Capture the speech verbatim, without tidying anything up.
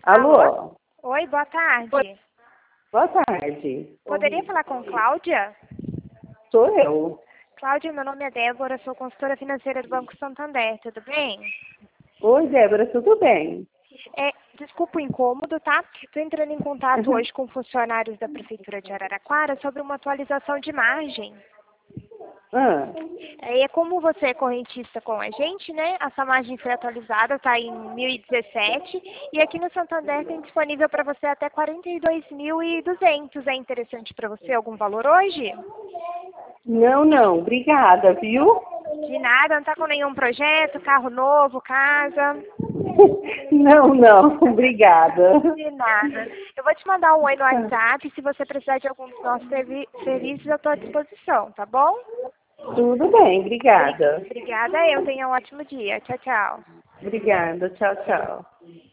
Alô? Alô? Oi, boa tarde. Boa tarde. Poderia Oi. falar com Cláudia? Sou eu. Cláudia, meu nome é Débora, sou consultora financeira do Banco Santander, tudo bem? Oi, Débora, tudo bem? É, desculpa o incômodo, tá? Estou entrando em contato hoje com funcionários da Prefeitura de Araraquara sobre uma atualização de margem. Ah, É, e como você é correntista com a gente, né? Essa margem foi atualizada, está em mil e dezessete e aqui no Santander tem disponível para você até quarenta e dois mil e duzentos. É interessante para você algum valor hoje? não, não, obrigada, viu? De nada, não está com nenhum projeto, carro novo, casa? Não, não, obrigada. De nada. Eu vou te mandar um oi no WhatsApp. Se você precisar de algum dos nossos servi serviços, eu estou à disposição, tá bom? Tudo bem, Obri- obrigada. Obrigada, eu tenha um ótimo dia. Tchau, tchau. Obrigada, tchau, tchau.